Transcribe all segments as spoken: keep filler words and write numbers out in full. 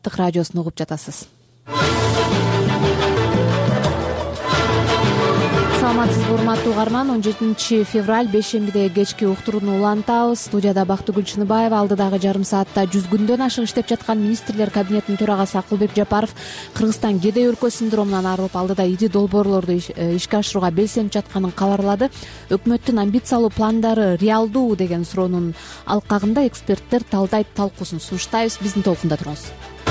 Радиосун угуп жатасыз. Саламатсызбы урматтуу угарман. он жетинчи февраль бейшембиде кечки уктурууну улантабыз. Студияда Бактыгүл Чыныбаева. Алдыдагы жарым саатта жүз күндөн ашык иштеп жаткан министрлер кабинетинин төрагасы Акылбек Жапаров Кыргызстан Гедей өлкө синдромунан арылып, алдыда ири долбоорлорду ишке ашырууга белсенип жатканын кабарлады. Өкмөттүн амбициялуу пландары реалдуу деген суроонун алкагында эксперттер талдайт талкуусун сунуштайбыз. Биздин толкунда туруңуз.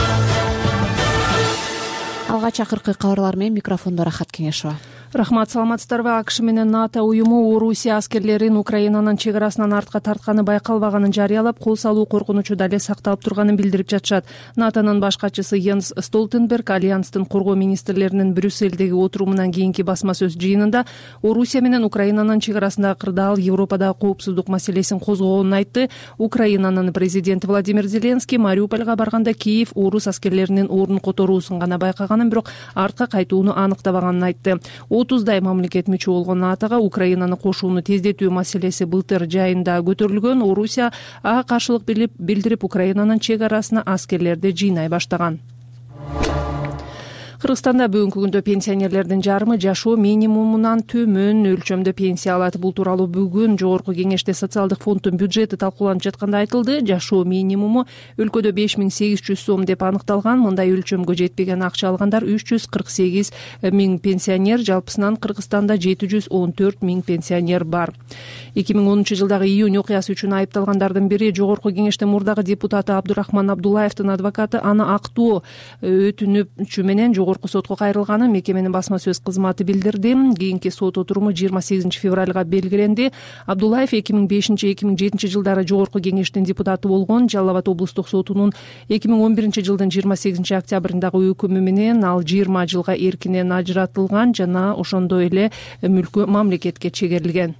Алгач акыркы кабарлар менен микрофондо Рахат Кеңешова. Рахмат, саламатсыздарбы. АКШ менен НАТО уюму Орусия аскерлерин Украинанын чек арасынан артка тартканы байкалбаганын жарыялап, кол салуу коркунучу дале сакталып турганын билдирип жатышат. НАТОнун баш катчысы Йенс Столтенберг Альянстын коргоо министрлеринин Брюссельдеги отурумунан кийинки басма сөз жыйынында Орусия менен Украинанын чек арасындагы кырдаал Европадагы коопсуздук маселесин козгогонун айтты. Украинанын президенти Владимир Зеленский Мариупольга барганда Киев орус аскерлеринин ордун которуусун гана байкаганын, бирок артка кайтууну аныктабаганын айтты. отуздай мамлекет мүчө болгон НАТОга Украинаны кошууну тездетүү маселеси былтыр жайында көтөрүлгөн. Орусия ага каршылык билдирип, Украинанын чек арасына аскерлерди жыйнай баштаган. Кыргызстанда бүгүнкү күндө пенсионерлердин жарымы жашоо минимумунан төмөн өлчөмдө пенсия алат. Бул тууралуу бүгүн Жогорку Кеңеште социалдык фонддун бюджети талкууланып жатканда айтылды. Жашоо минимуму өлкөдө беш миң сегиз жүз сом деп аныкталган. Мындай өлчөмгө жетпеген акча алгандар үч жүз кырк сегиз миң пенсионер, жалпысынан Кыргызстанда жети жүз он төрт миң пенсионер бар. эки миң онунчу жылдагы июнь окуясы үчүн айыпталгандардын бири Жогорку Кеңештин мурдагы депутаты Абдурахман Абдуллаевдин адвокаты аны актоо өтүнүчү менен Жогорку сотко кайрылганын мекеменин басма сөз кызматы билдирди. Кийинки сот отуруму жыйырма сегизинчи февралга белгиленди. Абдуллаев эки миң бешинчи эки миң жетинчи жылдары Жогорку Кеңештин депутаты болгон. Жалал Абад облустук сотунун эки миң он биринчи жылдын жыйырма сегизинчи октябрындагы өкүмү менен ал жыйырма жылга эркинен ажыратылган жана ошондой эле мүлкү мамлекетке чегерилген.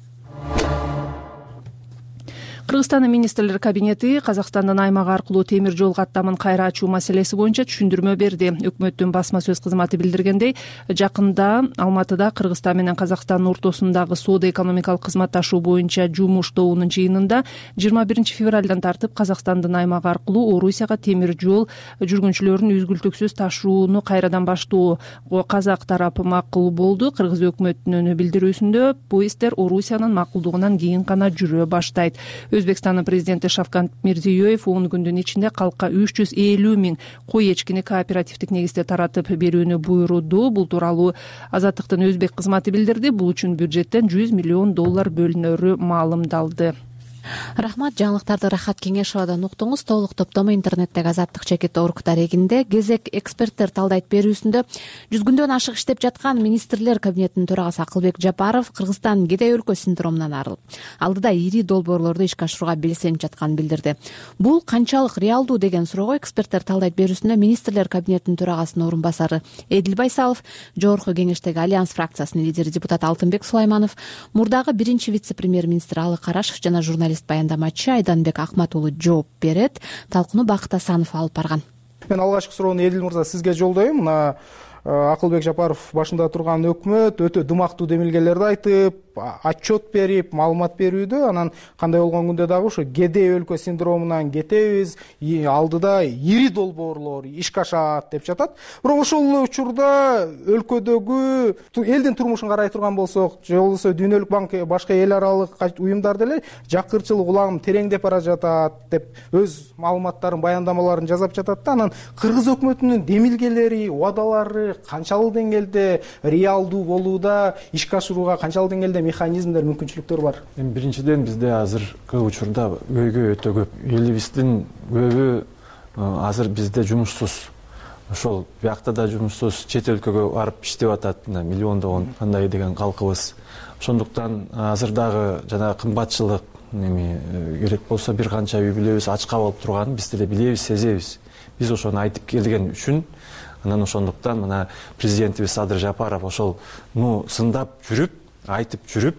Кыргызстандын министрлер кабинети Казакстандын аймак аркылуу темир жол каттамын кайра ачуу маселеси боюнча түшүндүрмө берди. Өкмөттүн басма сөз кызматы билдиргендей, жакында Алматыда Кыргызстан менен Казакстандын ортосундагы соода экономикалык кызматташуу боюнча жумуш тобунун жыйынында жыйырма биринчи февралдан тартып Казакстандын аймак аркылуу Орусияга темир жол жүргүнчүлөрүн үзгүлтүксүз ташууну кайрадан баштоо казак тарапы макул болду. Кыргыз өкмөтүнүн билдирүүсүндө поезддер Орусиянын макулдугунан кийин гана жүрө баштайт. Өзбекстандын президенти Шавкат Мирзиёев он күндүн ичинде калкка үч жүз элүү миң кой эчкини кооперативдик негизде таратып берүүнү буйруду. Бул тууралуу Азаттыктын өзбек кызматы билдирди. Бул үчүн бюджеттен жүз миллион доллар бөлүнөрү маалымдалды. Рахмат. Жаңылыктарды Рахат Кеңешовадан уктуңуз. Толук топтомо интернеттеги азаттык чекит орг дарегинде. Кезек эксперттер талдайт берүүсүндө жүз күндөн ашык иштеп жаткан министрлер кабинетинин төрагасы Акылбек Жапаров Кыргызстан Гедей өлкө синдромунан арылып, алдыда ири долбоорлорду ишке ашырууга белсенип жатканын билдирди. Бул канчалык реалдуу деген суроого эксперттер талдайт берүүсүндө министрлер кабинетинин төрагасынын орун басары Эдил Байсалов, Жогорку Кеңештеги Альянс фракциясынын лидери депутат Алтынбек Сулайманов, мурдагы биринчи вице-премьер-министр Алы Карашев жана журналист баяндамачы Айданбек Акматуулу жооп берет. Талкууну Бакыт Асанов алып барган. Мен алгачкы суроону Эдил мырза сизге жолдойм. Мына Акылбек Жапаров башында турган өкмөт өтө дымактуу демилгелерди айтып, отчет берип, маалымат берүүдө, анан кандай болгон күндө дагы ушу Гедей өлкө синдромунан кетебиз, алдыда ири долбоорлор ишке ашат деп жатат. Бирок ошол учурда өлкөдөгү элдин турмушун карай турган болсок, же болбосо Дүйнөлүк банк башка эл аралык уюмдар деле жакырчылык улагым тереңдеп бара жатат деп өз маалыматтарын, баяндамаларын жасап жатат да. Анан Кыргыз өкмөтүнүн демилгелери, убадалары канчалык деңгээлде реалдуу болууда, ишке ашырууга канчалык деңгээлде механизмдер, мүмкүнчүлүктөр бар? Эми биринчиден бизде азыркы учурда өйгө өтө көп. Элибиздин көбү азыр бизде жумушсуз. Ошол биякта да жумушсуз, чет өлкөгө барып иштеп атат, миллиондогон кандай деген калкыбыз. Ошондуктан азыр дагы жана кымбатчылык эми керек болсо бир канча үй бүлөбүз ачка болуп турганын биз деле билебиз, сезебиз. Биз ошону айтып келген үчүн анан ошондуктан мына президентибиз Садыр Жапаров ошол ну сындап жүрүп, айтып жүрүп,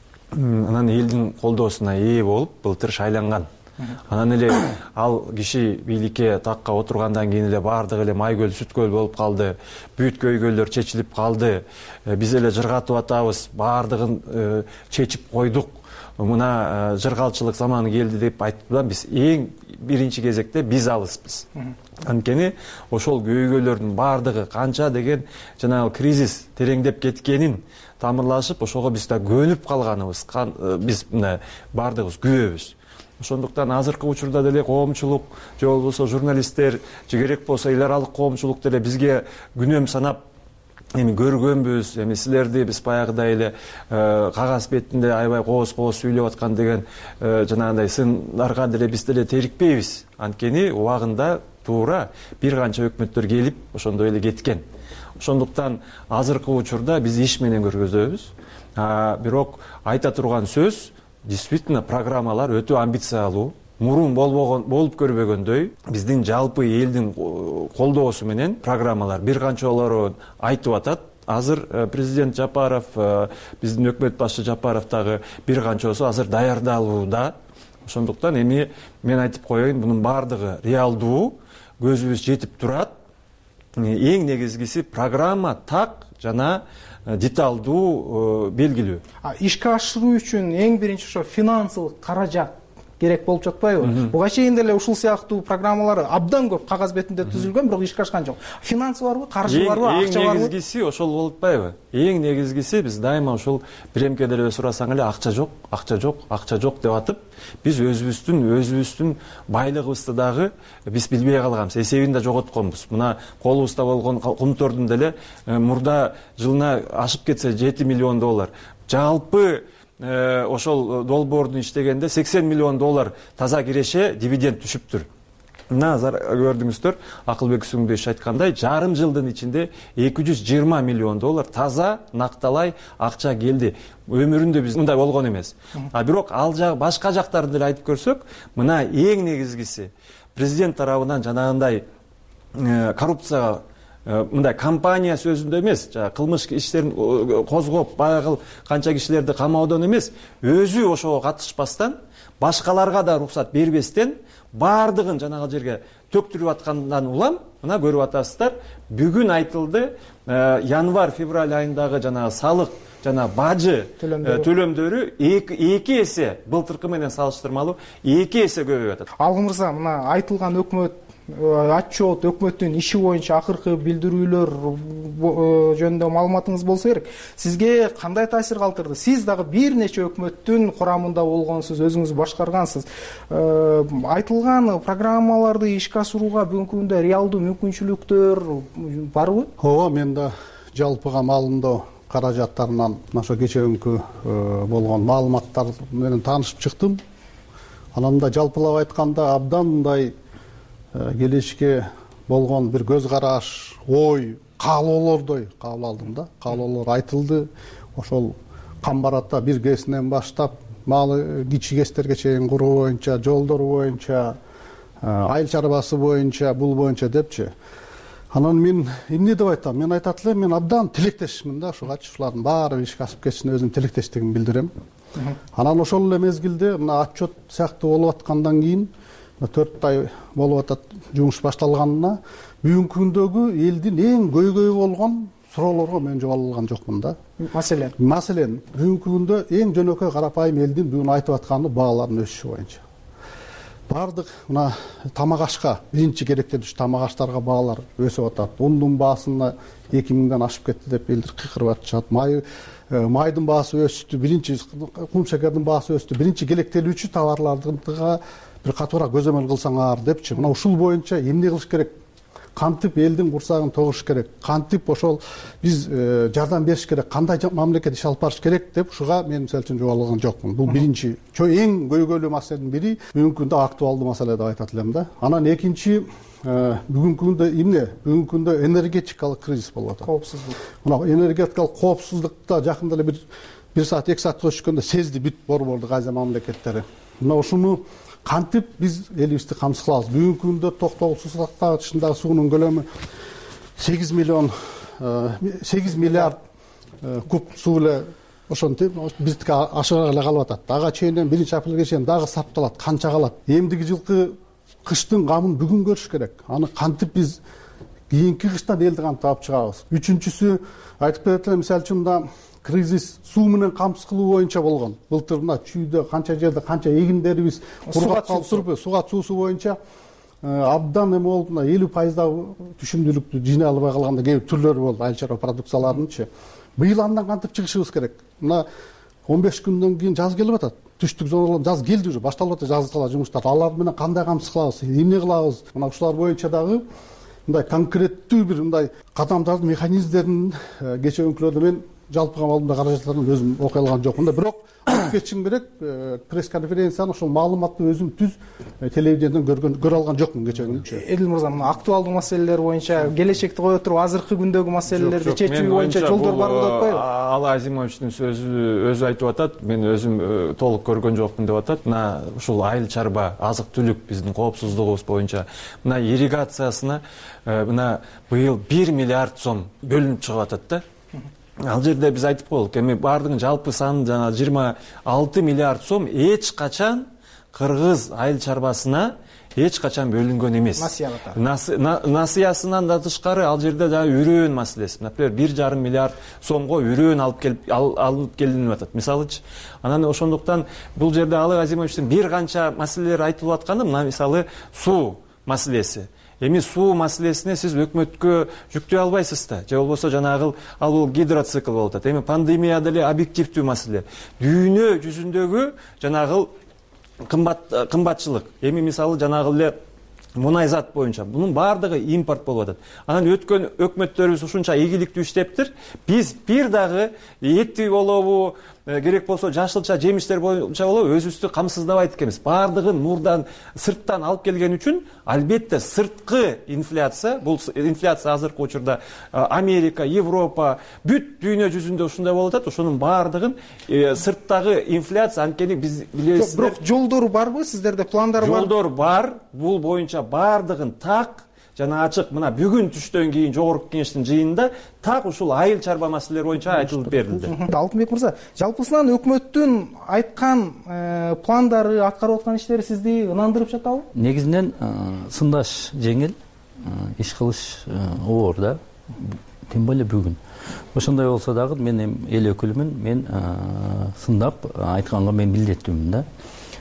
анан элдин колдоосуна ээ болуп былтыр шайланган. Анан эле ал киши бийликке такка отургандан кийин эле бардыгы эле майкөл сүткөл болуп калды. Бүт көйгөйлөр чечилип калды. Биз эле жыргатып атабыз, бардыгын чечип койдук. мына жыргалчылык заманы келди деп айтуудан биз эң биринчи кезекте биз алыспыз. Анткени ошол көйгөйлөрдүн баардыгы канча деген жанагы кризис тереңдеп кеткенин тамырлашып, ошого биз да көнүп калганыбыз, биз мына баардыгыбыз күбөбүз. Ошондуктан азыркы учурда деле коомчулук же болбосо журналисттер, же керек болсо эл аралык коомчулук деле бизге күнөм санап эми көргөнбүз, эми силерди биз баягыдай эле кагаз бетинде аябай кооз-кооз сүйлөп аткан деген жанагындай сындарга деле биз деле терикпейбиз. Анткени убагында туура бир канча өкмөттөр келип ошондой эле кеткен. Ошондуктан азыркы учурда биз иш менен көргөзөбүз. Бирок айта турган сөз, действительно программалар өтө амбициялуу. Мурун болбогон, болуп көрбөгөндөй биздин жалпы элдин колдоосу менен программалар бир канчаларын айтып атат. Азыр президент Жапаров, биздин өкмөт башчы Жапаров дагы бир канчасы азыр даярдалууда. Ошондуктан эми мен айтып коеюн, бунун баардыгы реалдуу, көзүбүз жетип турат. Эң негизгиси программа так жана деталдуу, белгилүү. Ишке ашыруу үчүн эң биринчи ошо финансылык каражат керек болуп жатпайбы? Буга чейин деле ушул сыяктуу программалар абдан көп кагаз бетинде түзүлгөн, бирок ишке ашкан жок. Финансы барбы, каржы барбы, акча барбы? Эң негизгиси ошол болуп атпайбы? Эң негизгиси биз дайыма ушул биремке деле сурасаң эле акча жок, акча жок, акча жок деп атып, биз өзүбүздүн өзүбүздүн байлыгыбызды дагы биз билбей калганбыз, эсебин да жоготконбуз. Мына колубузда болгон кумтордун деле мурда жылына ашып кетсе жети миллион доллар. Жалпы ошол долбоордун иштегенде сексен миллион доллар таза киреше дивиденд түшүптүр. Мына көрдүңүздөр, Акылбек Сүңдөш айткандай, жарым жылдын ичинде эки жүз жыйырма миллион доллар таза накталай акча келди. Өмүрүндө биз мындай болгон эмес. А бирок ал жак башка жактарын деле айтып көрсөк, мына эң негизгиси президент тарабынан жанагындай коррупцияга мындай компания сөзүндө эмес, кылмыш иштерин козгоп, баягы канча кишилерди камаудон эмес, өзү ошого катышпастан, башкаларга да уруксат бербестен, баардыгын жанагы жерге төктүрүп аткандан улам, мына көрүп атасыздар, бүгүн айтылды, январь-февраль айындагы жанагы салык жана бажы төлөмдөрү эки эсе былтыркы менен салыштырмалуу эки эсе көбөйүп атат. Алгы мырза, мына айтылган өкмөт отчет, өкмөттүн иши боюнча акыркы билдирүүлөр жөнүндө маалыматыңыз болсо керек. Сизге кандай таасир калтырды? Сиз дагы бир нече өкмөттүн курамында болгонсуз, өзүңүз башкаргансыз. Айтылган программаларды ишке ашырууга бүгүнкү күндө реалдуу мүмкүнчүлүктөр барбы? Ооба, мен да жалпыга маалымдоо каражаттарынан ошо кечээкүнкү болгон маалыматтар менен таанышып чыктым. Анан да жалпылап айтканда абдан мындай келешке болгон бир көз караш, ой, каалоолордой кабыл алдым да. Каалоолор айтылды. Ошол Камбарата бир кесинен баштап, малы кичи кестерге чейин куруу боюнча, жолдор боюнча, айыл чарбасы боюнча, бул боюнча депчи. Анан мен эмне деп айтам? Мен айтат элем, мен абдан тилектешмин да, ушугачы ушулардын баары ишке ашып кетишине өзүмдүн тилектештигимди билдирем. Анан ошол эле мезгилде мына отчет сыяктуу болуп аткандан кийин төрт ай болуп атат жумуш башталганына, бүгүнкү күндөгү элдин эң көйгөйү болгон суроолорго мен жооп ала алган жокмун да. Маселен, маселен бүгүнкү күндө эң жөнөкөй карапайым элдин бүгүн айтып атканы баалардын өсүшү боюнча. Бардык мына тамак ашка, биринчи керектелүүчү тамак аштарга баалар өсүп атат. Ундун баасына эки миңден ашып кетти деп элдер кыйкырып атышат. Май майдын баасы өстү, биринчи кум шекердин баасы өстү, биринчи керектелүүчү товарлардыга бир катуураак көзөмөл кылсаңар депчи. Мына ушул боюнча эмне кылыш керек? Кантип элдин курсагын тогуш керек? Кантип ошол биз жардам бериш керек? Кандай мамлекет иш алып барыш керек деп ушуга мен мисалы үчүн жооп алган жокмун. Бул биринчи, чоң эң көйгөйлүү маселенин бири, бүгүнкү күндө актуалдуу маселе деп айтат элем да. Анан экинчи, бүгүнкү күндө эмне? Бүгүнкү күндө энергетикалык кризис болуп атат. Коопсуздук. Мына энергетикалык коопсуздукта жакында эле бир бир саат, эки саат өтүшкөндө сезди бүт борборду Азия мамлекеттери. Мына ушуну кантип биз элибизди камсыз кылабыз? Бүгүнкү күндө Токтогул суу сактагычындагы суунун көлөмү сегиз миллион сегиз миллиард куб суу эле ошентип биздики ашыгыраак эле калып атат. Ага чейин биринчи апрелге чейин дагы сапталат. Канча калат? Эмдиги жылкы кыштын камын бүгүн көрүш керек. Аны кантип биз кийинки кыштан элди кантип алып чыгабыз? Үчүнчүсү айтып берет элем, мисалы үчүн мына кризис суу менен камсыз кылуу боюнча болгон. Былтыр мына чүйдө канча жерде канча эгиндерибиз кургап калып, сугат суусу боюнча абдан эме болуп, мына элүү пайыздагы түшүмдүүлүктү жыйнай албай калганда кээ бир түрлөрү болду, айыл чарба продукцияларынынчы. Быйыл андан кантип чыгышыбыз керек? Мына он беш күндөн кийин жаз келип атат. Түштүк зоналар жаз келди уже, башталып атат жазгыла жумуштар. Алар менен кандай камсыз кылабыз, эмне кылабыз? Мына ушулар боюнча дагы мындай конкреттүү бир мындай кадамдардын механизмдерин кечээкүнкүлөрдө мен жалпыга маалымда каражаттарын өзүм окуй алган жокмун да, бирок алып кетишим керек. Пресс конференцияны ошол маалыматты өзүм түз телевидениеден көргөн көрө алган жокмун кечээ. Эдил мырза, мына актуалдуу маселелер боюнча келечекти кое туруп азыркы күндөгү маселелерди чечүү боюнча жолдор барбы деп атпайбы? Ала Азимовичтин сөзү өзү айтып атат, мен өзүм толук көргөн жокмун деп атат. Мына ушул айыл чарба, азык түлүк биздин коопсуздугубуз боюнча мына ирригациясына мына быйыл бир миллиард сом бөлүнүп чыгып атат да. Ал жерде биз айтып коелук, эми бардыгын жалпы саны жана жыйырма алты миллиард сом эч качан кыргыз айыл чарбасына эч качан бөлүнгөн эмес. Насыясынан да тышкары ал жерде дагы үрөөн маселеси. Например, бир жарым миллиард сомго үрөөн алып келип алынып келинип атат. Мисалычы, анан ошондуктан бул жерде Алы Азимовичтин бир канча маселелер айтылып атканы, мына мисалы суу маселеси. Эми суу маселесине сиз өкмөткө жүктөй албайсыз да. Же болбосо жанагы ал бул гидроцикл болуп атат. Эми пандемия деле объективдүү маселе. Дүйнө жүзүндөгү жанагы кымбат кымбатчылык. Эми мисалы жанагы эле мунай зат боюнча бунун баардыгы импорт болуп атат. Анан өткөн өкмөттөрүбүз ушунча ийгиликтүү иштептир. Биз бир дагы эти болобу, керек болсо жашылча жемиштер боюнча болобу өзүбүздү камсыздабайт экенбиз. Баардыгын мурдан, сырттан алып келген үчүн албетте сырткы инфляция, бул инфляция азыркы учурда Америка, Европа, бүт дүйнө жүзүндө ушундай болуп атат. Ошонун баардыгын сырттагы инфляция анткени биз билесиздер. Бирок жолдору барбы? Сиздерде пландар бар? Жолдор бар. Бул боюнча баардыгын так жана ачык мына бүгүн түштөн кийин жогорку кеңештин жыйынында так ушул айыл чарба маселелери боюнча айтылып берилди. Алтынбек мырза, жалпысынан өкмөттүн айткан пландары, аткарып аткан иштери сизди ынандырып жатабы? Негизинен сындаш жеңил, иш кылыш оор да. Тем более бүгүн. Ошондой болсо дагы мен эл өкүлүмүн, мен сындап айтканга мен милдеттүүмүн да.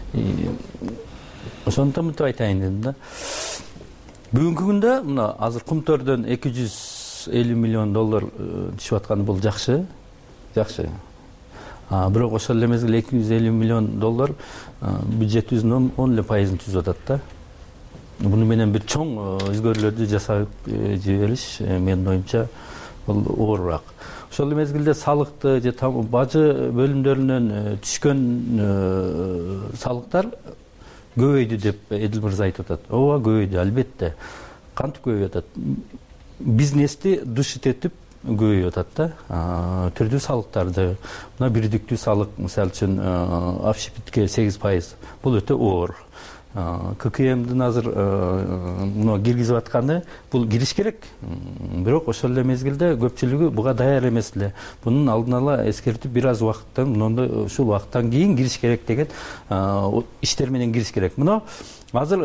Ошондон мынтип айтайын дедим да. Бүгүнкү күндө мына азыр Кумтөрдөн эки жүз элүү миллион доллар түшүп атканы бул жакшы. Жакшы. А бирок ошол эле мезгилде эки жүз элүү миллион доллар бюджетибиздин он эле пайызын түзүп атат да. Буну менен бир чоң өзгөрүүлөрдү жасап жибериш менин оюмча бул оорураак. Ошол эле мезгилде салыкты же бажы бөлүмдөрүнөн түшкөн салыктар көбөйдү деп Эдил мырза айтып атат. Ооба, көбөйдү, албетте. Кантип көбөйүп атат? Бизнести душит этип көбөйүп атат да. Түрдүү салыктарды, мына бирдиктүү салык, мисалы үчүн общепитке сегиз пайыз. Бул өтө оор. ка ка эмдин азыр мына киргизип атканы бул кириш керек. Бирок ошол эле мезгилде көпчүлүгү буга даяр эмес эле. Бунун алдын ала эскертип бир аз убакыттан, мындай ушул убакыттан кийин кириш керек деген иштер менен кириш керек. Мына азыр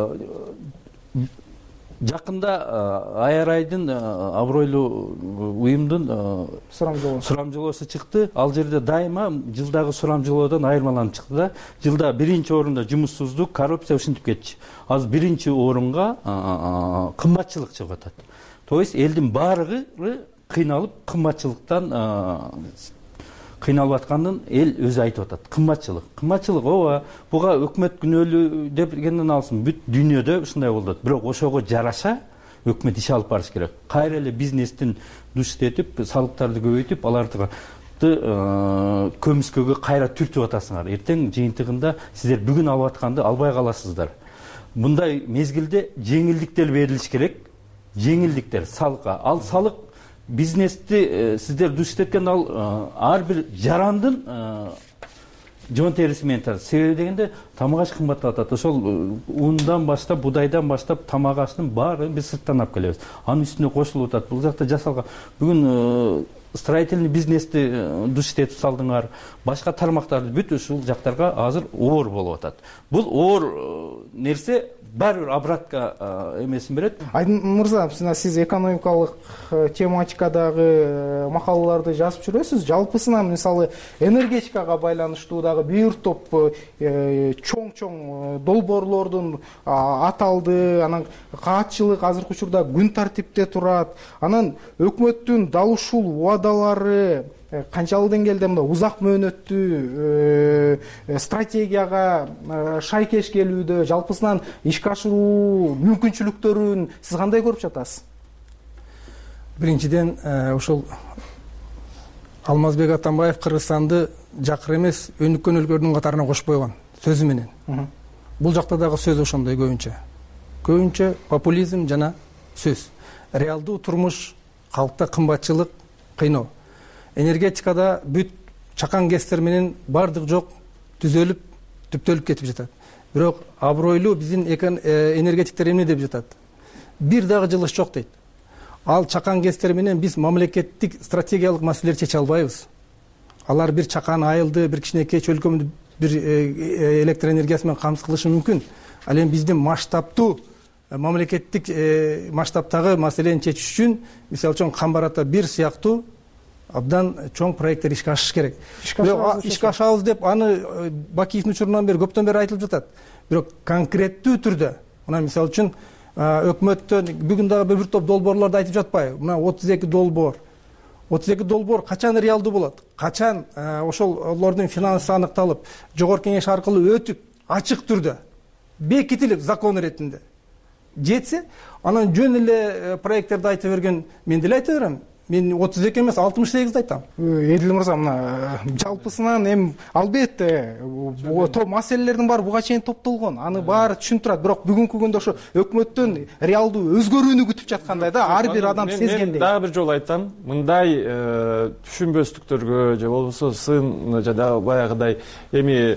жакында Аярайдын абройлуу уюмдун сурамжылоосу чыкты. Ал жерде дайыма жылдагы сурамжылоодон айырмаланып чыкты да. Жылда биринчи орунда жумуссуздук, коррупция ушинтип кетчү. Азыр биринчи орунга кымбатчылык чыгып атат. То есть элдин баардыгы кыйналып, кымбатчылыктан кыйналып атканын эл өзү айтып атат. Кымбатчылык. Кымбатчылык ооба, буга өкмөт күнөөлүү дегенден алсын, бүт дүйнөдө ушундай болду. Бирок ошого жараша өкмөт иш алып барыш керек. Кайра эле бизнестин душит этип, салыктарды көбөйтүп, аларды көмүскөгө кайра түртүп атасыңар. Эртең жыйынтыгында сиздер бүгүн алып атканды албай каласыздар. Мындай мезгилде жеңилдиктер берилиш керек. Жеңилдиктер салыкка. Ал салык бизнести сиздер душит эткен ал ар бир жарандын жон териси менен тарат. Себеби дегенде тамак аш кымбаттап атат. Ошол ундан баштап, будайдан баштап тамак аштын баарын биз сырттан алып келебиз. Анын үстүнө кошулуп атат. Бул жакта жасалган бүгүн строительный бизнести душит этип салдыңар. Башка тармактарды бүт ушул жактарга азыр оор болуп атат. Бул оор нерсе баары бир обратка эмесин берет. Айдын мырза, сиз экономикалык тематикадагы макалаларды жазып жүрөсүз. Жалпысынан мисалы энергетикага байланыштуу дагы бир топ чоң-чоң долбоорлордун аталды, анан каатчылык азыркы учурда күн тартипте турат. Анан өкмөттүн дал ушул убадалары канчалык деңгээлде мына узак мөөнөттүү стратегияга шайкеш келүүдө, жалпысынан ишке ашыруу мүмкүнчүлүктөрүн сиз кандай көрүп жатасыз? Биринчиден, ошол Алмазбек Атамбаев Кыргызстанды жакыр эмес, өнүккөн өлкөлөрдүн катарына кошуп койгон сөзү менен. Бул жакта дагы сөз ошондой көбүнчө. Көбүнчө популизм жана сөз. Реалдуу турмуш, калкта кымбатчылык, кыйноо. Энергетикада бүт чакан гэстер менен бардык жок түзөлүп, түптөлүп кетип жатат. Бирок абройлуу биздин энергетиктер эмне деп жатат? Бир дагы жылыш жок дейт. Ал чакан гэстер менен биз мамлекеттик стратегиялык маселелерди чече албайбыз. Алар бир чакан айылды, бир кичинекей чөлкөмдү бир электр энергиясы менен камсыз кылышы мүмкүн. Ал эми биздин масштабтуу мамлекеттик масштабтагы маселени чечиш үчүн, мисалы үчүн Камбарата бир сыяктуу абдан чоң проекттер ишке ашыш керек. Ишке ашабыз деп аны Бакиевдин учурунан бери көптөн бери айтылып жатат. Бирок конкреттүү түрдө, мына мисалы үчүн өкмөттөн бүгүн дагы бир топ долбоорлорду айтып жатпайбы? Мына отуз эки долбоор. отуз эки долбоор качан реалдуу болот? Качан ошолордун финансы аныкталып, жогорку кеңеш аркылуу өтүп, ачык түрдө бекитилип закон иретинде жетсе, анан жөн эле проекттерди айта берген мен деле айта берем. Мен отуз эки эмес, алтымыш сегизди айтам. Эдил мырза, мына жалпысынан эми албетте топ маселелердин баары буга чейин топтолгон. Аны баары түшүнүп турат. Бирок бүгүнкү күндө ошо өкмөттүн реалдуу өзгөрүүнү күтүп жаткандай да, ар бир адам сезгендей. Мен дагы бир жолу айтам, мындай түшүнбөстүктөргө же болбосо сын жада баягыдай эми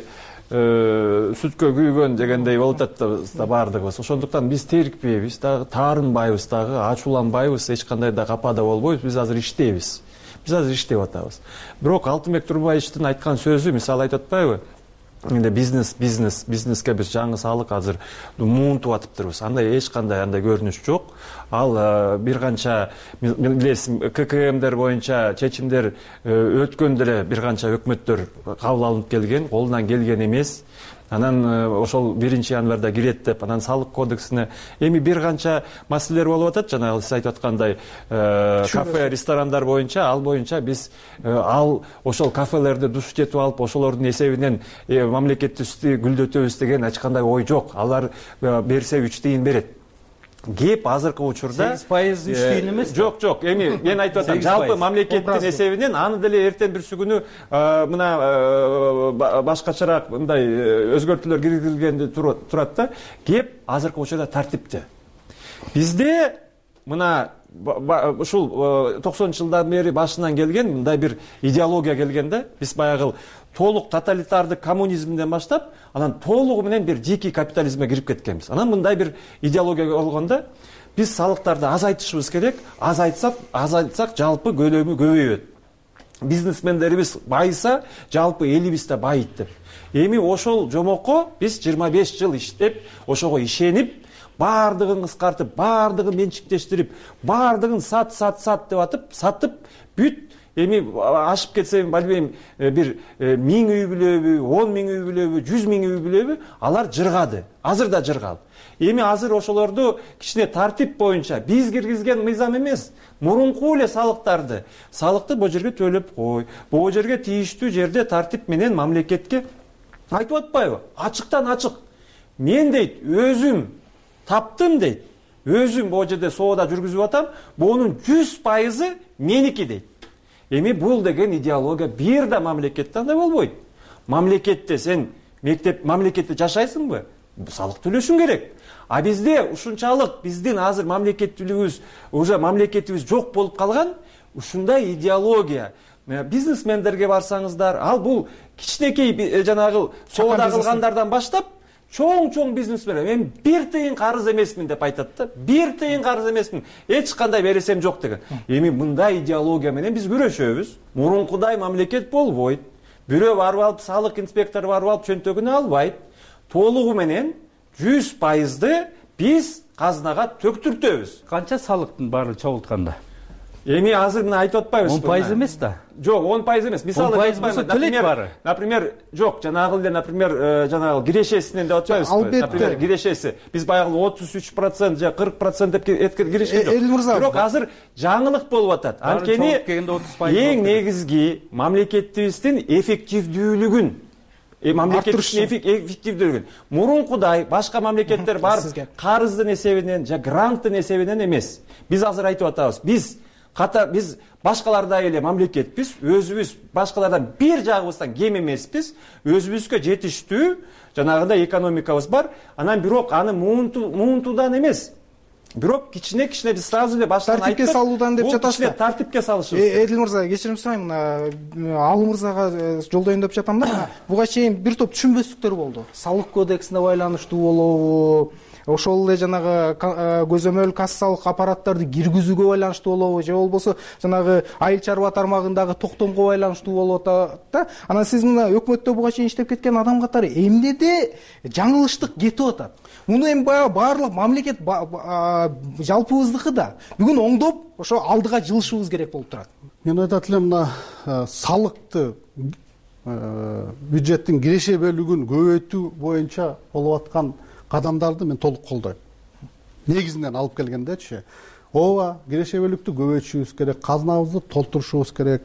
сүткө күйгөн дегендей болуп атат да баардыгыбыз. Ошондуктан биз терикпейбиз дагы, таарынбайбыз дагы, ачууланбайбыз, эч кандай да капада болбойбуз. Биз азыр иштейбиз. Биз азыр иштеп атабыз. Бирок Алтынбек Турбаевичтин айткан сөзү, мисалы айтып атпайбы? Энди бизнес, бизнес, бизнеске биз жаңы салык азыр муунтуп атыптырбыз. Андай эч кандай андай көрүнүш жок. Ал бир канча билесиң, ККМдер боюнча чечимдер өткөн деле бир канча өкмөттөр кабыл алынып келген, колунан келген эмес. Анан ошол биринчи январда кирет деп, анан салык кодексине эми бир канча маселелер болуп атат. Жана сиз айтып аткандай кафе, ресторандар боюнча, ал боюнча биз ал ошол кафелерди душ жетип алып, ошолордун эсебинен мамлекеттибизди гүлдөтөбүз деген эч кандай ой жок. Алар берсе үч тыйын берет. Кеп азыркы учурда сегиз пайыз үч тыйын эмес. Жок, жок. Эми мен айтып атам, жалпы мамлекеттин эсебинен аны деле эртең бүрсү күнү мына башкачараак мындай өзгөртүүлөр киргизилгенде турат да. Кеп азыркы учурда тартипте. Бизде мына ушул токсонунчу жылдан бери башынан келген мындай бир идеология келген да. Биз баягы толук тоталитардык коммунизмден баштап, анан толугу менен бир жеке капитализмге кирип кеткенбиз. Анан мындай бир идеология болгондо биз салыктарды азайтышыбыз керек. Азайтсак, азайтсак жалпы көлөмү көбөйөт. Бизнесмендерибиз байыса, жалпы элибиз да байыйт деп. Эми ошол жомокко биз жыйырма беш жыл иштеп, ошого ишенип, баардыгын кыскартып, баардыгын менчиктештирип, баардыгын сат, сат, сат деп атып, сатып, бүт эми ашып кетсе билбейм бир миң үй бүлөбү, он миң үй бүлөбү, жүз миң үй бүлөбү алар жыргады. Азыр да жыргал. Эми азыр ошолорду кичине тартип боюнча биз киргизген мыйзам эмес, мурунку эле салыктарды, салыкты бул жерге төлөп кой. Бул жерге тийиштүү жерде тартип менен мамлекетке айтып атпайбы? Ачыктан ачык. Мен дейт, өзүм таптым дейт. Өзүм бул жерде соода жүргүзүп атам, бунун жүз пайызы меники дейт. Эми бул деген идеология бир да мамлекетте андай болбойт. Мамлекетте сен мектеп мамлекетте жашайсыңбы? Салык төлөшүң керек. А бизде ушунчалык биздин азыр мамлекеттүүлүгүбүз, уже мамлекетибиз жок болуп калган, ушундай идеология. Бизнесмендерге барсаңыздар, ал бул кичинекей жанагы соода кылгандардан баштап чоң-чоң бизнесмен, мен бир тыйын карыз эмесмин деп айтат да. Бир тыйын карыз эмесмин, эч кандай бересем жок деген. Эми мындай идеология менен биз күрөшөбүз. Мурункудай мамлекет болбойт. Бирөө барып алып, салык инспектору барып алып чөнтөгүнө албайт. Толугу менен жүз пайызды биз казынага төктүртөбүз. Канча салыктын баары чогултканда? Эми азыр мына айтып атпайбызбы? он пайыз эмес да. Жок, он пайыз эмес. Мисалы, он пайыз болсо төлөйт баары. Например, жок, жанагы эле, например, жанагы кирешесинен деп атпайбызбы? Например, кирешеси. Биз баягы отуз үч процент же кырк процент деп кирешкен жок. Элмырза, бирок азыр жаңылык болуп атат. Анткени эң негизги мамлекетибиздин эффективдүүлүгүн мамлекеттин эффективдүүлүгүн мурункудай башка мамлекеттер барып карыздын эсебинен же гранттын эсебинен эмес. Биз азыр айтып атабыз. Биз ката биз башкалардай эле мамлекетпиз, өзүбүз башкалардан бир жагыбыздан кем эмеспиз, өзүбүзгө жетиштүү жанагындай экономикабыз бар. Анан бирок аны муунтуудан эмес, бирок кичине-кичине биз сразу эле баштан айттык. Тартипке салуудан деп жатасыздар. Бул тартипке салышыбыз. Эдил мырза, кечирим сурайм, Ал мырзага жолдоюн деп жатам да. Буга чейин бир топ түшүнбөстүктөр болду. Салык кодексине байланыштуу болобу, ошол эле жанагы көзөмөл кассалык аппараттарды киргизүүгө байланыштуу болобу, же болбосо жанагы айыл чарба тармагындагы токтомго байланыштуу болуп атат да. Анан сиз мына өкмөттө буга чейин иштеп кеткен адам катары эмнеде жаңылыштык кетип атат? Муну эми баардык мамлекет жалпыбыздыкы да. Бүгүн оңдоп, ошо алдыга жылышыбыз керек болуп турат. Мен айтат элем, мына салыкты бюджеттин киреше бөлүгүн көбөйтүү боюнча болуп аткан кадамдарды мен толук колдойм. Негизинен алып келгендечи, ооба, киреше бөлүктү көбөйтүшүбүз керек, казынабызды толтурушубуз керек,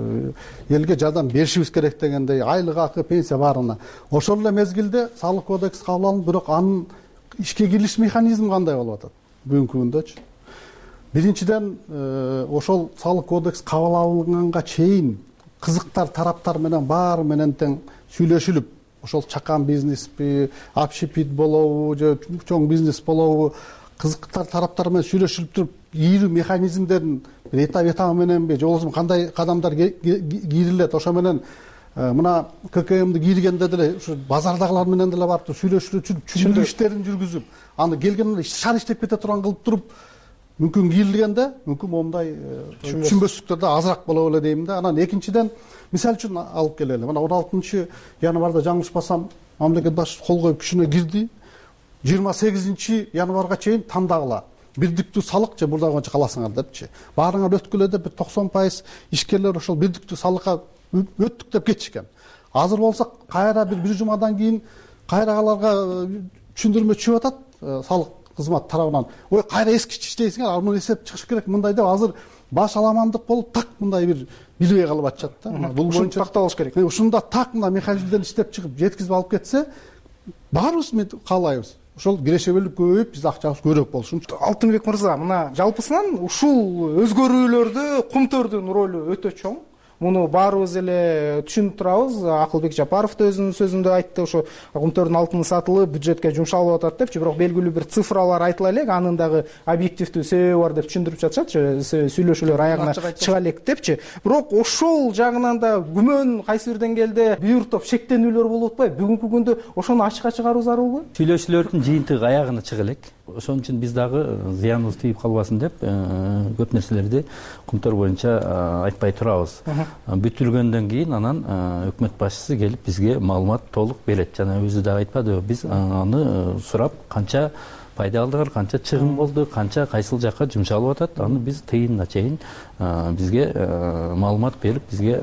элге жардам беришибиз керек дегендей, айлык акы, пенсия баарына. Ошол эле мезгилде салык кодекс кабыл алынып, бирок анын ишке кирилиш механизми кандай болуп атат бүгүнкү күндөчү? Биринчиден, ошол салык кодекс кабыл алынганга чейин кызыктар тараптар менен баары менен тең сүйлөшүлүп, ошол чакан бизнеспи, общепит болобу, же чоң бизнес болобу, кызыктар тараптар менен сүйлөшүлүп туруп, ийрүү механизмдерин этап этабы мененби, же болбосо кандай кадамдар кийрилет, ошо менен мына ККМди кийргенде деле ушу базардагылар менен деле барып сүйлөшүлүп, түшүндүрүү иштерин жүргүзүп, аны келгенде шаар иштеп кете турган кылып туруп, мүмкүн кийрилгенде, мүмкүн момундай түшүнбөстүктөр да азыраак боло эле дейм да. Анан экинчиден, мисал үчүн алып келели. Мына он алтынчы январда жаңылышпасам, мамлекет башчысы кол коюп күчүнө кирди. жыйырма сегизинчи январга чейин тандагыла. Бирдиктүү салык же бурда койгончо каласыңар депчи. Баарыңар өткүлө деп бир токсон пайыз ишкерлер ошол бирдиктүү салыкка өттүк деп кетишкен. Азыр болсо кайра бир бир жумадан кийин кайра аларга түшүндүрмө чыгып атат салык кызмат тарабынан. Ой, кайра эскичи иштейсиңер, ал муну эсеп чыгыш керек мындай деп азыр баш аламандык болуп так мындай бир билбей калып атышат да. Бул боюнча такталыш керек. Ушунда так мына механизмден иштеп чыгып жеткизип алып кетсе, баарыбыз каалайбыз. Ошол киреше бөлүп көбөйүп, биз акчабыз көбүрөөк болушун. Алтынбек мырза, мына жалпысынан ушул өзгөрүүлөрдө кумтөрдүн ролу өтө чоң. Муну баарыбыз эле түшүнүп турабыз. Акылбек Жапаров да өзүнүн сөзүндө айтты, ошо кумтөрдүн алтын сатылып бюджетке жумшалып атат депчи, бирок белгилүү бир цифралар айтыла элек, анын дагы объективдүү себеби бар деп түшүндүрүп жатышатчы, сүйлөшүүлөр аягына чыга элек депчи. Бирок ошол жагынан да күмөн кайсы бир деңгээлде бир топ шектенүүлөр болуп атпайбы? Бүгүнкү күндө ошону ачыкка чыгаруу зарылбы? Сүйлөшүүлөрдүн жыйынтыгы аягына чыга элек. Ошон үчүн биз дагы зыяныбыз тийип калбасын деп көп нерселерди кумтөр боюнча айтпай турабыз. Бүтүлгөндөн кийин анан өкмөт башчысы келип бизге маалымат толук берет. Жана өзү да айтпадыбы, биз аны сурап канча пайда алдыгар, канча чыгым болду, канча кайсыл жакка жумшалып атат, аны биз тыйынына чейин бизге маалымат берип, бизге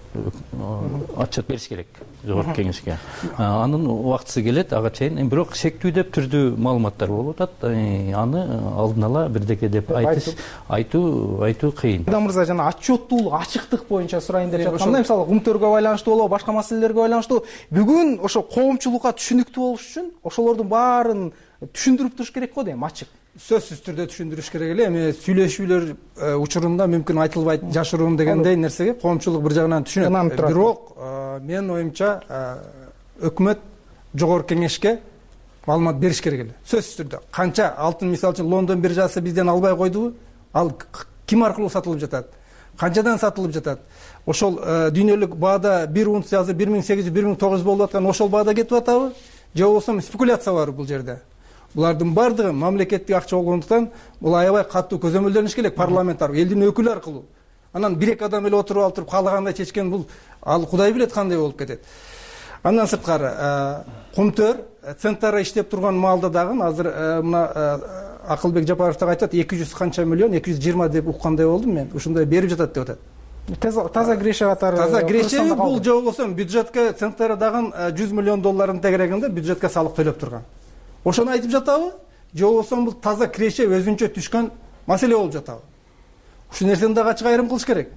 отчет бериш керек жогорку кеңешке. Анын убактысы келет, ага чейин. Бирок шектүүдө түрдүү маалыматтар болуп атат. Аны алдын ала бирдеке деп айтыш, айтуу, айтуу кыйын. Эдил мырза, жана отчеттуулук, ачыктык боюнча сурайын деп жатканда, мисалы кумтөргө байланыштуу болобу, башка маселелерге байланыштуу, бүгүн ошо коомчулукка түшүнүктүү болуш үчүн ошолордун баарын түшүндүрүп туруш керек го дейм, ачык. Сөзсүз түрдө түшүндүрүш керек эле. Эми сүйлөшүүлөр учурунда мүмкүн айтылбайт жашыруун дегендей нерсеге коомчулук бир жагынан түшүнөт. Бирок менин оюмча өкмөт жогорку кеңешке маалымат бериш керек эле. Сөзсүз түрдө. Канча алтын, мисалы үчүн Лондон биржасы бизден албай койдубу? Ал ким аркылуу сатылып жатат? Канчадан сатылып жатат? Ошол дүйнөлүк баада бир унция азыр бир миң сегиз жүз бир миң тогуз жүз болуп аткан ошол баада кетип атабы? Же болбосо спекуляция бар бул жерде. Булардын бардыгы мамлекеттик акча болгондуктан бул аябай катуу көзөмөлдөнүш керек парламент аркылуу, элдин өкүлү аркылуу. Анан бир эки адам эле отуруп алып туруп каалагандай чечкен бул ал Кудай билет кандай болуп кетет. Андан сырткары кумтөр центрда иштеп турган маалда дагы азыр мына Акылбек Жапаров дагы айтат, эки жүз канча миллион, эки жүз жыйырма деп уккандай болдум мен. Ушундай берип жатат деп атат. Таза Гречия катары. Таза Гречия бул жобосу бюджетке центрда дагы жүз миллион долларын тегерегенде бюджетке салык төлөп турган. Ошону айтып жатабы? Жобосу бул таза Гречия өзүнчө түшкөн маселе болуп жатабы? Ушул нерсени дагы ачык айрым кылыш керек.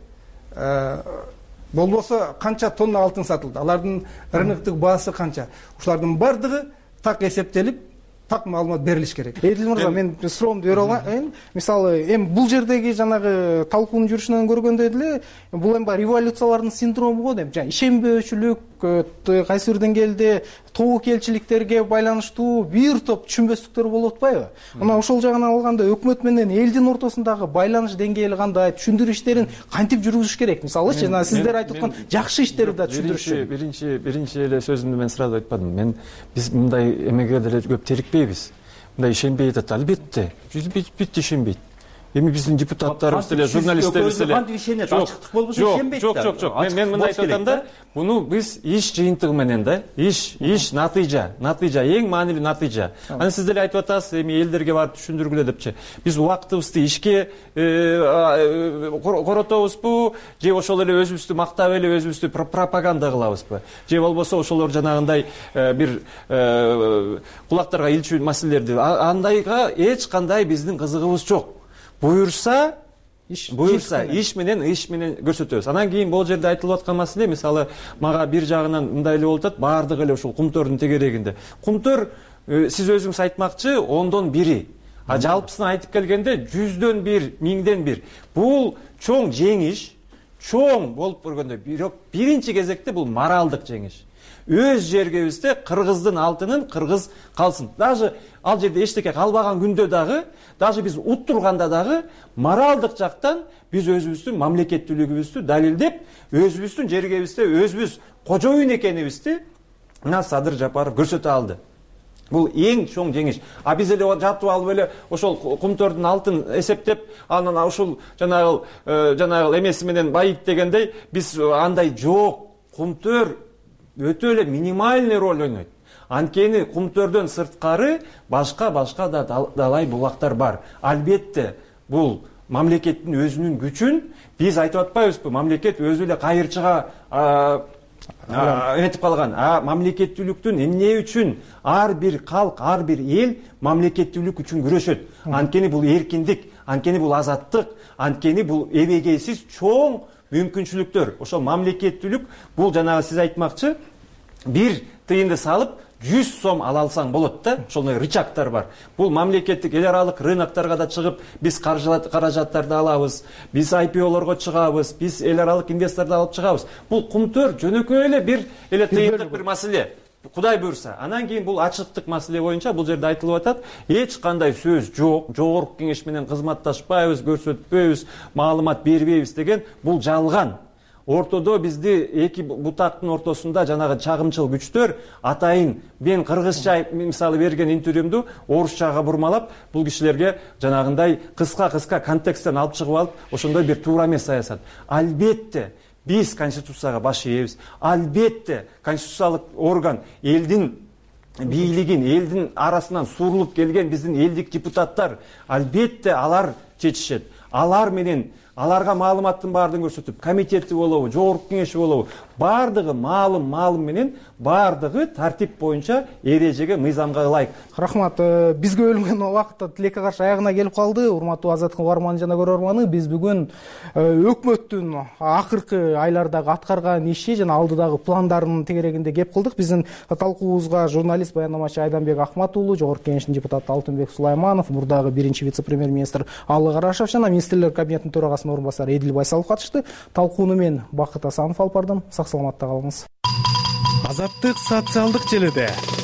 Болбосо канча тонна алтын сатылды? Алардын рыноктук баасы канча? Ушулардын бардыгы так эсептелип, так маалымат берилиш керек. Эдил мырза, мен суроомду бере алайын. Мисалы, эми бул жердеги жанагы талкуунун жүрүшүнөн көргөндөй деле, бул эми революциялардын синдрому го дейм. Жана ишенбөөчүлүк, кайсы бир деңгээлде тобокелчиликтерге байланыштуу бир топ түшүнбөстүктөр болуп атпайбы? Мына ошол жагынан алганда өкмөт менен элдин ортосундагы байланыш деңгээли кандай, түшүндүрүү иштерин кантип жүргүзүш керек? Мисалы, жана сиздер айтып аткан жакшы иштерди да түшүндүрүш. Биринчи биринчи эле сөзүмдү мен сразу айтпадым. Мен биз мындай эмеге деле көп терикпейбиз. Мындай ишенбей атат, албетте. Бүт ишенбейт. Эми биздин депутаттарыбыз деле, журналисттерибиз деле ачыктык болбосо ишенбейт. Жок, жок, жок. Мен мындай айтып атам да, буну биз иш жыйынтыгы менен да, иш, иш натыйжа, натыйжа, эң маанилүү натыйжа. Аны сиз деле айтып атасыз, эми элдерге барып түшүндүргүлө депчи. Биз убактыбызды ишке коротобузбу, же ошол эле өзүбүздү мактап эле өзүбүздү пропаганда кылабызбы? Же болбосо ошолор жанагындай бир кулактарга илчү маселелерди, андайга эч кандай биздин кызыгыбыз жок. Буюрса, иш, буюрса, иш менен, иш менен көрсөтөбүз. Анан кийин бул жерде айтылып аткан маселе, мисалы, мага бир жагынан мындай эле болуп атат, баардыгы эле ушул кумтөрдүн тегерегинде. Кумтөр, сиз өзүңүз айтмакчы, ондон бири. А жалпысын айтып келгенде, жүздөн бир, миңден бир. Бул чоң жеңиш, чоң болуп көргөндө, бирок биринчи кезекте бул моралдык жеңиш. Өз жергебизде кыргыздын алтынын кыргыз калсын. Даже ал жерде эчтеке калбаган күндө дагы, даже биз уттурганда дагы моралдык жактан биз өзүбүздүн мамлекеттүүлүгүбүздү далилдеп, өзүбүздүн жергебизде өзүбүз кожоюн экенибизди мына Садыр Жапаров көрсөтө алды. Бул эң чоң жеңиш. А биз эле жатып алып эле ошол кумтөрдүн алтын эсептеп, анан ушул жанагыл жанагыл эмеси менен байыт дегендей, биз андай жок. Кумтөр өтө эле минимальный роль ойнойт. Анткени кумтөрдөн сырткары башка-башка да далай булактар бар. Албетте, бул мамлекеттин өзүнүн күчүн биз айтып атпайбызбы? Мамлекет өзү эле кайырчыга эметип калган. А мамлекеттүүлүктүн эмне үчүн ар бир калк, ар бир эл мамлекеттүүлүк үчүн күрөшөт? Анткени бул эркиндик, анткени бул азаттык, анткени бул эбегейсиз чоң мүмкүнчүлүктөр. Ошол мамлекеттүүлүк бул жанагы сиз айтмакчы, бир тыйынды салып жүз сом ала алсаң болот да, ошондой рычагтар бар. Бул мамлекеттик эл аралык рынокторго да чыгып, биз каражаттарды алабыз, биз ай пи олорго чыгабыз, биз эл аралык инвесторду алып чыгабыз. Бул кумтөр жөнөкөй эле бир эле тыйындык бир маселе. Кудай буйрса. Анан кийин бул ачыктык маселе боюнча бул жерде айтылып атат, эч кандай сөз жок, жогорку кеңеш менен кызматташпайбыз, көрсөтпөйбүз, маалымат бербейбиз деген бул жалган. Ортодо бизди эки бутактын ортосунда жанагы чагымчыл күчтөр атайын мен кыргызча мисалы берген интервьюмду орусчага бурмалап, бул кишилерге жанагындай кыска-кыска контексттен алып чыгып алып, ошондой бир туура эмес саясат. Албетте биз конституцияга баш ийебиз. Албетте конституциялык орган элдин бийлигин, элдин арасынан сурулуп келген биздин элдик депутаттар, албетте алар чечишет. Алар менен аларга маалыматтын баардыгын көрсөтүп, комитети болобу, жогорку кеңеши болобу, баардыгы маалым маалым менен баардыгы тартип боюнча эрежеге, мыйзамга ылайык. Рахмат. Бизге бөлүнгөн убакытта тилекке каршы аягына келип калды. Урматтуу Азаттык угарман жана көрөрманы, биз бүгүн өкмөттүн акыркы айлардагы аткарган иши жана алдыдагы пландарын тегерегинде кеп кылдык. Биздин талкуубузга журналист, баяндамачы Айданбек Ахмат уулу, жогорку кеңештин депутаты Алтынбек Сулайманов, мурдагы биринчи вице-премьер-министр Алла Карашев жана министрлер кабинетинин төрагасынын орун басары Эдил Байсалов катышты. Талкууну мен Бакыт Асанов алып бардым. Сак саламатта калыңыз. Азаттык социалдык желиде.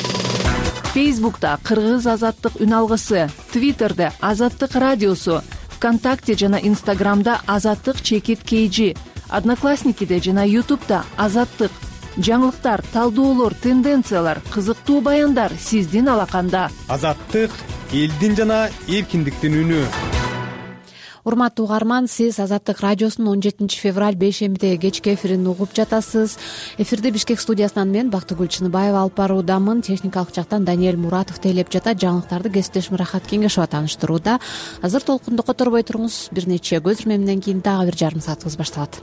Фейсбукта Кыргыз Азаттык үн алгысы, Твиттерде Азаттык радиосу, ВКонтакте жана Инстаграмда Азаттык чекит кейжи, Одноклассникиде жана Ютубда Азаттык. Жаңылыктар, талдоолор, тенденциялар, кызыктуу баяндар сиздин алаканда. Азаттык элдин жана эркиндиктин үнү. урматтуу угарман, сиз Азаттык радиосунун он жетинчи февраль бейшембидеги кечки эфирин угуп жатасыз. Эфирди Бишкек студиясынан мен Бактыгүл Чыныбаева алып баруудамын. Техникалык жактан Даниэль Муратов тейлеп жатат. Жаңылыктарды кесиптешим Рахат Кеңешова тааныштырууда. Азыр толкунду которбой туруңуз. Бир нече көзүрмөмдөн кийин дагы бир жарым саатыбыз башталат.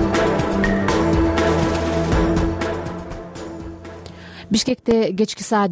Бишкекте кечки саат